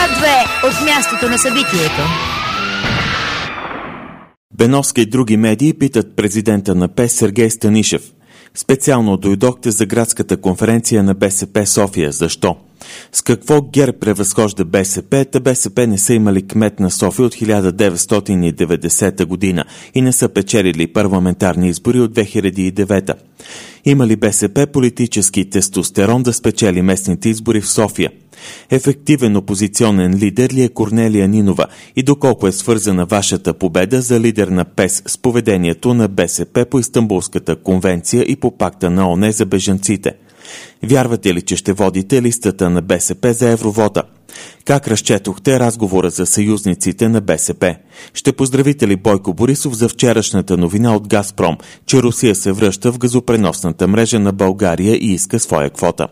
2 от мястото на събитието. Беновска и други медии питат президента на ПЕС Сергей Станишев. Специално дойдохте за градската конференция на БСП София. Защо? С какво ГЕРБ превъзхожда БСП? Та БСП не са имали кмет на София от 1990 година и не са печелили парламентарни избори от 2009. Има ли БСП политически тестостерон да спечели местните избори в София? Ефективен опозиционен лидер ли е Корнелия Нинова и доколко е свързана вашата победа за лидер на ПЕС с поведението на БСП по Истанбулската конвенция и по пакта на ООН за бежанците? Вярвате ли, че ще водите листата на БСП за евровота? Как разчетохте разговора за съюзниците на БСП? Ще поздравите ли Бойко Борисов за вчерашната новина от Газпром, че Русия се връща в газопреносната мрежа на България и иска своя квота?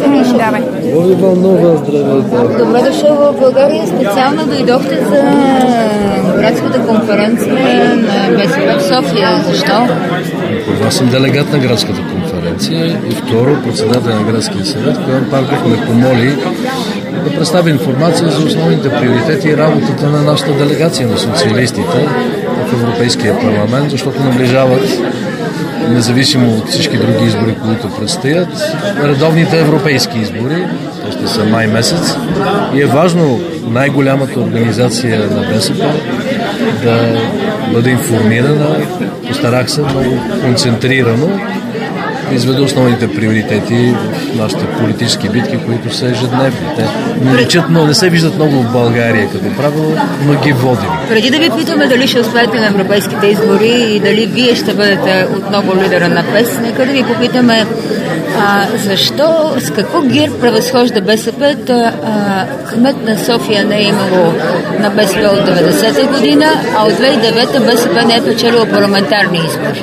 Добре дошъл в България. Специално дойдохте за градската конференция на БСП в София. Защо? Аз съм делегат на градската конференция и второ председател на градския съвет, който Павлов ме помоли да представи информация за основните приоритети и работата на нашата делегация на социалистите в Европейския парламент, защото наближават, независимо от всички други избори, които предстоят, редовните европейски избори. Те ще са май месец и е важно най-голямата организация на БСП да бъде информирана. Постарах се много концентрирано да изведа основните приоритети в нашите политически битки, които са ежедневни. Те не личат, но не се виждат много в България като правило, но ги водим. Преди да ви питаме дали ще успеете на европейските избори и дали вие ще бъдете отново лидера на ПЕС, нека да ви попитаме защо, с какво ГЕРБ превъзхожда БСП, кмет на София не е имало на БСП от 90-та година, а от 2009-та БСП не е печелила парламентарни избори.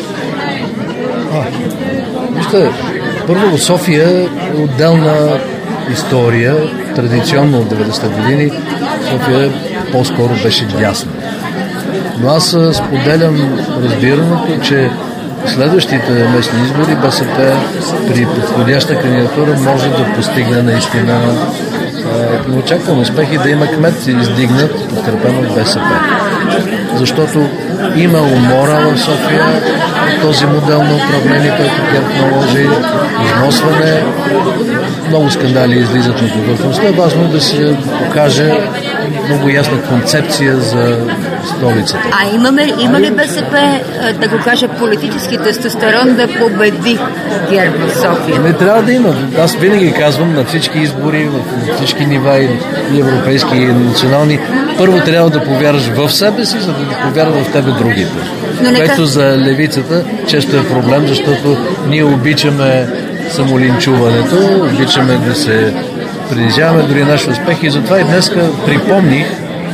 Вижте, първо София е отделна история, традиционно от 90-те години. София по-скоро беше дясна. Но аз споделям разбирането, че в следващите местни избори БСП при подходяща кандидатура може да постигне наистина неочакван успех и да има кмет издигнат, подкрепен от БСП. Защото има умора в София от този модел на управление, който ГЕРБ наложи, износване, много скандали излизат на повърхността. Важно е да се покаже много ясна концепция за столицата. Има ли БСП, да го кажа, политически тестостерон да победи ГЕРБ в София? Не трябва да има. Аз винаги казвам на всички избори, на всички нива и европейски и национални, първо трябва да повярваш в себе си, за да повярват в тебе другите. Което за левицата често е проблем, защото ние обичаме самолинчуването, обичаме да се принижаваме дори наши успехи и затова и днеска припомних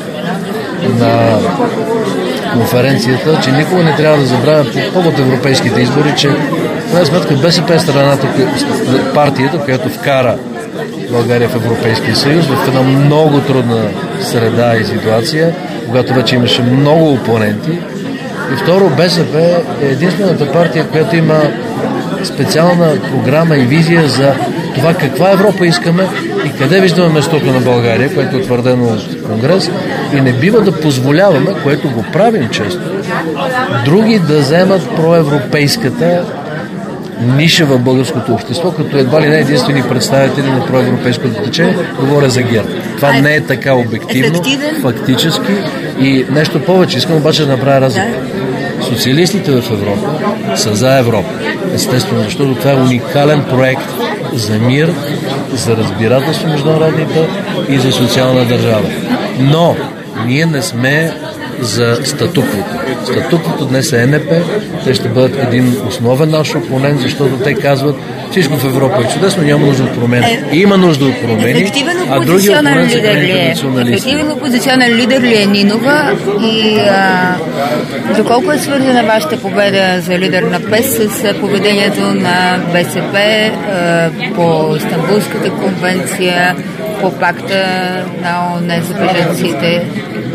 на конференцията, че никога не трябва да забравя по повод европейските избори, че в крайна сметка БСП е страната, партията, която вкара България в Европейския съюз в една много трудна среда и ситуация, когато вече имаше много опоненти. И второ, БСП е единствената партия, която има специална програма и визия за това каква Европа искаме и къде виждаме местото на България, което е утвърдено от Конгрес, и не бива да позволяваме, което го правим често, други да вземат проевропейската ниша в българското общество, като едва ли не единствени представители на проевропейското течение, говоря за ГЕРБ. Това не е така обективно, фактически и нещо повече. Искам обаче да направя разлика. Социалистите в Европа са за Европа. Естествено, защото това е уникален проект за мир, за разбирателство между народите и за социална държава. Но ние не сме за статуквото. Статуквото днес е НП. Те ще бъдат един основен наш опонент, защото те казват, всичко в Европа е чудесно, няма нужда от промени. Има нужда от промени, а други опоненти са традиционалисти. Ефективен опозиционен лидер ли е Нинова и доколко е свързана вашата победа за лидер на ПЕС с поведението на БСП по Истанбулската конвенция, по пакта на ООН за бежанците?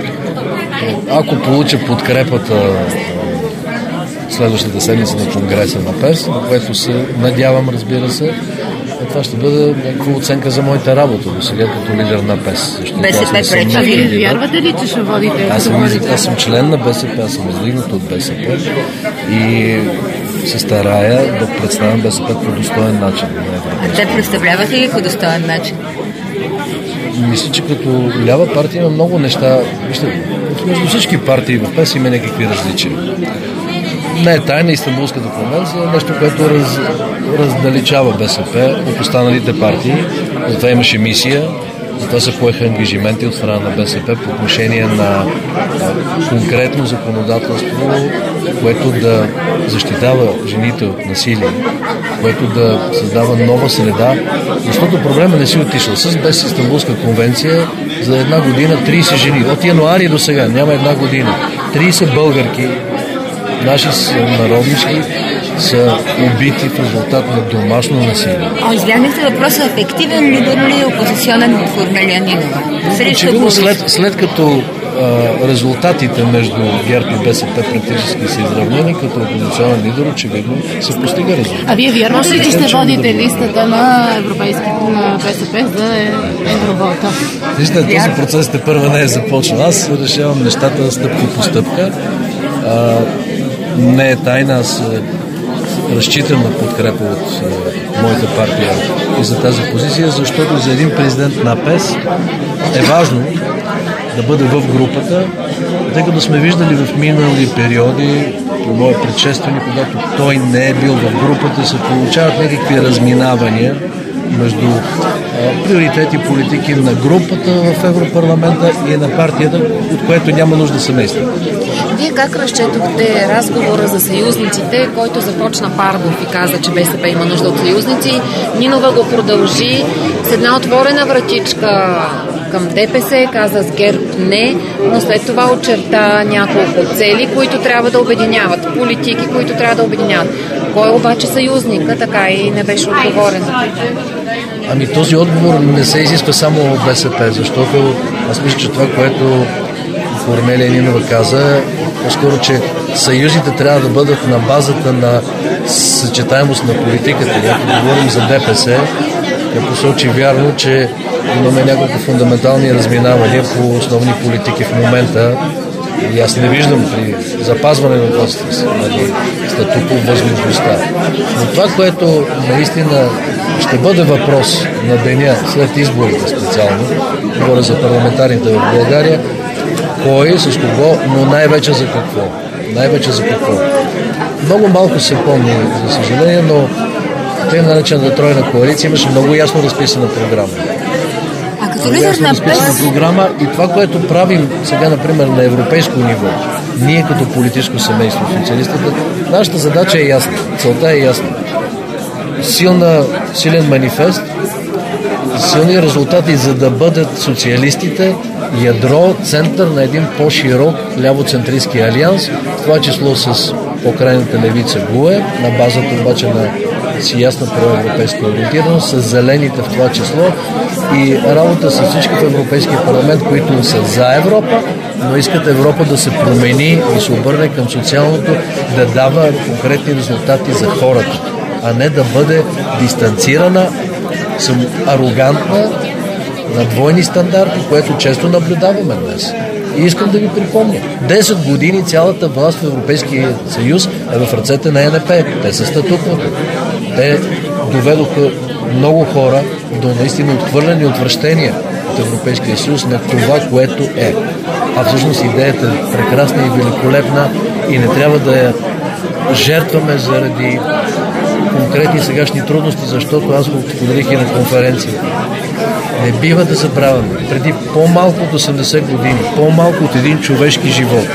Ако получа подкрепата следващата седмица на Конгреса на ПЕС, на което се надявам, разбира се, това ще бъде някаква оценка за моята работа до сега като лидер на ПЕС. БСП пречи. Вие вярвате ли, че ще водите? Аз съм член на БСП, аз съм издигнат от БСП и се старая да представям БСП по достоен начин. А те представлявате ли по достоен начин? Мисля, че като лява партия има много неща. Вижте, между всички партии в ПЕС има някакви различия. Не е тайна Истанбулската конвенция, нещо, което раздалечава БСП от останалите партии. Затова имаше мисия, затова се поеха ангажименти от страна на БСП по отношение на конкретно законодателство, което да защитава жените от насилие, което да създава нова среда, защото проблема не си отишъл. Без Истанбулска конвенция за една година 30 жени. От януари до сега, няма една година. 30 българки, наши народнички, са убити в резултат на домашно насилие. Избягнахте въпроса, ефективен лидер ли е опозиционен Корнелия Нинова? Очевидно, след като резултатите между ГЕРБ и БСП практически са изравнени, като опозиционен лидер очевидно се постига резултат. А вие вярвате ли, че ще водите листата на на БСП за Евровота? Вижте, този процес първа не е започнал. Аз решавам нещата стъпка по стъпка. Не е тайна, аз разчитам на подкрепа от моята партия и за тази позиция, защото за един президент на ПЕС е важно да бъде в групата, тъй като сме виждали в минали периоди, по моя предшественик, когато той не е бил в групата, се получават някакви разминавания между приоритети и политики на групата в Европарламента и на партията, от което няма нужда семейство. Вие как разчетохте разговора за съюзниците, който започна Пардов и каза, че БСП има нужда от съюзници? Нинова го продължи с една отворена вратичка към ДПС, каза с ГЕРБ не, но след това очерта няколко цели, които трябва да обединяват, политики, които трябва да обединяват. Кой обаче съюзника, така и не беше отговорен? Ами този отговор не се изисква само от БСП, защото аз мисля, че това, което Корнелия Нинова каза, по-скоро, че съюзите трябва да бъдат на базата на съчетаемост на политиката. Ако говорим за ДПС, тя посочи вярно, че имаме няколко фундаментални разминавания по основни политики в момента. И аз не виждам при запазване на това статукво възможността. Но това, което наистина ще бъде въпрос на деня след изборите специално, говоря за парламентарните в България, кой, с кого, но най-вече за какво. Най-вече за какво. Много малко се помни, за съжаление, но тъй наречената тройна коалиция имаше много ясно разписана програма. А като лидер на ПЕС... програма и това, което правим сега, например, на европейско ниво, ние като политическо семейство, социалистите, нашата задача е ясна, целта е ясна. Силен манифест, силни резултати, за да бъдат социалистите ядро, център на един по-широк лявоцентристски алианс, в това число с по-крайната левица ГУЕ, на базата обаче на си ясна проевропейска ориентираност, с зелените в това число и работа с всички в Европейския парламент, които са за Европа, но искат Европа да се промени и се обърне към социалното, да дава конкретни резултати за хората, а не да бъде дистанцирана, арогантна, на двойни стандарти, което често наблюдаваме днес. И искам да ви припомня. 10 години цялата власт в Европейския съюз е в ръцете на ЕНП. Те са статуквото. Те доведоха много хора до наистина отхвърляни отвращения от Европейския съюз на това, което е. А всъщност идеята е прекрасна и великолепна и не трябва да я жертваме заради конкретни сегашни трудности, защото аз го споделих и на конференция. Не бива да забравяме. Преди по-малко от 80 години, по-малко от един човешки живот,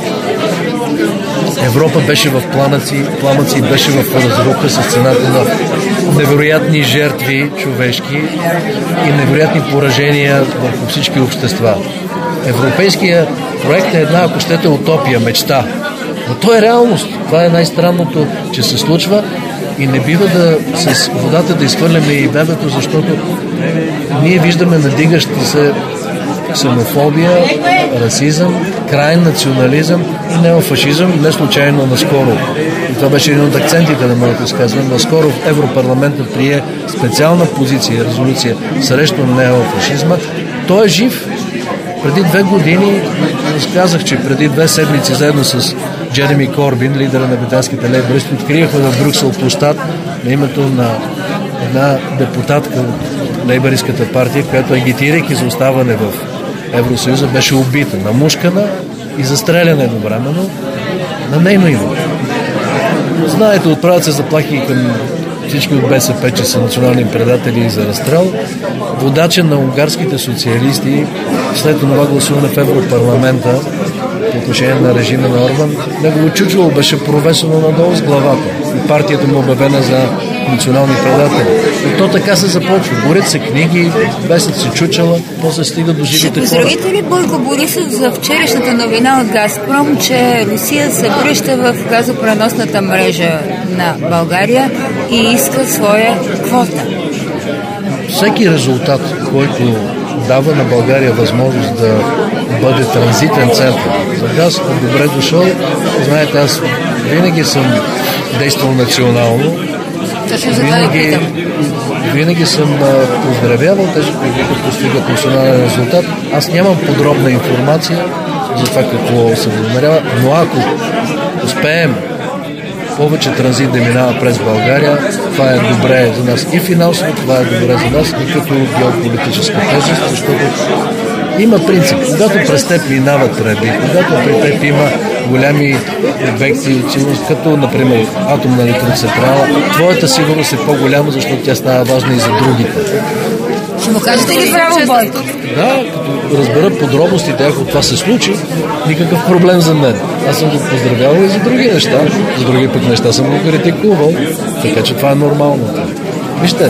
Европа беше в пламъци беше в разруха с цената на невероятни жертви човешки и невероятни поражения върху всички общества. Европейския проект е една, ако щете, утопия, мечта. Но то е реалност. Това е най-странното, че се случва и не бива с водата да изхвърляме и бебето, защото ние виждаме надигащи се ксенофобия, расизъм, крайен национализъм и неофашизъм. Не случайно наскоро, и това беше един от акцентите на моето изказване, наскоро в Европарламента прие специална позиция, резолюция срещу неофашизма. Той е жив. Преди 2 години, разказах, че преди 2 седмици заедно с Джереми Корбин, лидера на британските лейбористи, откривахме в Брюксел площад на името на една депутатка от лейбористската партия, която, агитирайки за оставане в Евросъюза, беше убита, намушкана и застреляна едновременно на нейно име. Знаете, отправят се заплахи към всички от БСП, че са национални предатели за разстрел. Водача на унгарските социалисти след това гласуване в Европарламента по отношение на режима на Орбан, негово чучело беше провесено надолу с главата и партията му обявена за национални предатели. И то така се започва. Горят се книги, весят се чучела, после стига до живите хора. Ще поздравите ли Бойко Борисов за вчерашната новина от Газпром, че Русия се връща в газопреносната мрежа на България и иска своя квота? Всеки резултат, който дава на България възможност да бъде транзитен център за газ, е добре дошъл. Знаете, аз винаги съм действал национално. Винаги съм поздравявал тези, които постигат национален резултат. Аз нямам подробна информация за това какво се възнамерява, но ако успеем повече транзит да минава през България, това е добре за нас и финансово, това е добре за нас и като геополитическа тежест, защото има принцип. Когато през теб минават тръби, когато при теб има голями обекти от сигурност, като, например, атомна електроцентрала, твоята сигурност е по-голяма, защото тя става важна и за другите. Ще му кажете ли право, Бойко? Да, като разбера подробностите, ако това се случи, никакъв проблем за мен. Аз съм го поздравявал и за други неща, за други пък неща съм го критикувал, така че това е нормално. Вижте,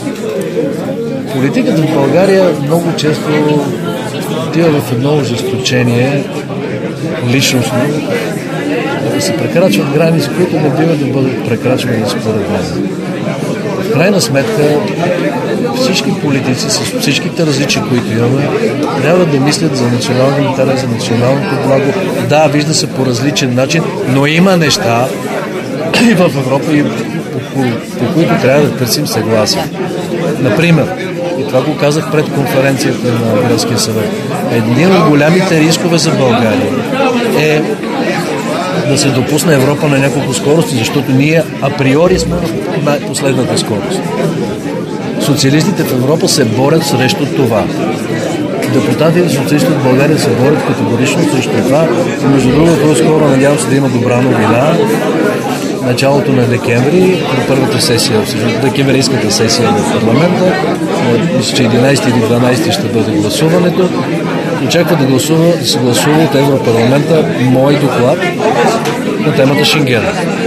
политиката в България много често отива в едно ожесточение личностно, да се прекрачват граници, които не бива да бъдат прекрачвани според мен. В крайна сметка всички политици с всичките различия, които имаме, трябва да мислят за националния интерес, за националното благо. Да, вижда се по различен начин, но има неща и в Европа, и по които трябва да търсим съгласие. Например, и това го казах пред конференцията на Градския съвет, един от голямите рискове за България е да се допусне Европа на няколко скорости, защото ние априори сме на последната скорост. Социалистите в Европа се борят срещу това. Депутатите социалисти в България се борят категорично срещу това. Между другото, скоро надявам се да има добра новина. Началото на декември, при първата сесия, декемврийската сесия на парламента, мисля, че 11 или 12 ще бъде гласуването. Очаква да се гласува от Европарламента мой доклад на темата Шенген.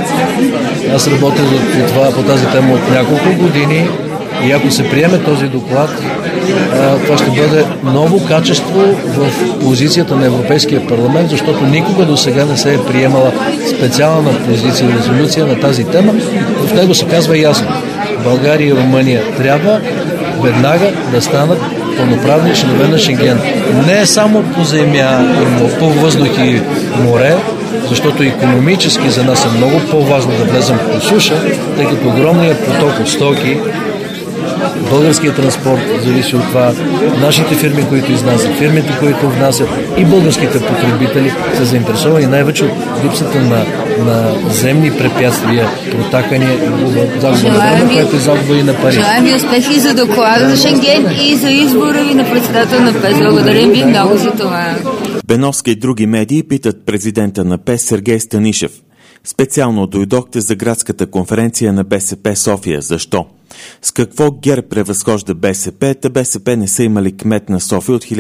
Аз работя по тази тема от няколко години и ако се приеме този доклад, това ще бъде ново качество в позицията на Европейския парламент, защото никога до сега не се е приемала специална позиция, резолюция на тази тема. В него се казва ясно: България и Румъния трябва веднага да станат пълноправни членове на Шенген. Не само по земя, по въздух и море, защото икономически за нас е много по-важно да влезем по суша, тъй като огромният поток от стоки, българският транспорт зависи от това, нашите фирми, които изнасят, фирмите, които внасят и българските потребители са заинтересовани най-вече от липсата на земни препятствия, протакания, загуба на време, което е загуба и на пари. Желаем ви успехи за доклада за Шенген и за избора ви на председател на ПЕС. Благодарим ви много за това. Беновска и други медии питат президента на ПЕС Сергей Станишев. Специално дойдохте за градската конференция на БСП София. Защо? С какво ГЕРБ превъзхожда БСП? Та БСП не са имали кмет на София от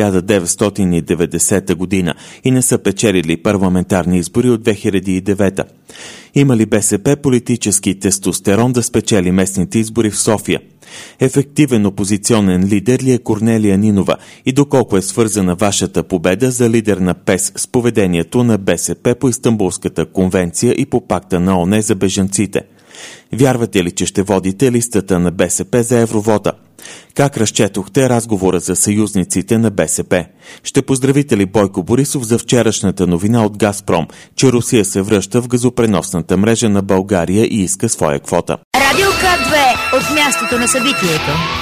1990 година и не са печелили парламентарни избори от 2009. Има ли БСП политически тестостерон да спечели местните избори в София? Ефективен опозиционен лидер ли е Корнелия Нинова и доколко е свързана вашата победа за лидер на ПЕС с поведението на БСП по Истанбулската конвенция и по пакта на ООН за бежанците? Вярвате ли, че ще водите листата на БСП за Евровота? Как разчетохте разговора за съюзниците на БСП? Ще поздравите ли Бойко Борисов за вчерашната новина от Газпром, че Русия се връща в газопреносната мрежа на България и иска своя квота? Радио К2 от мястото на събитието.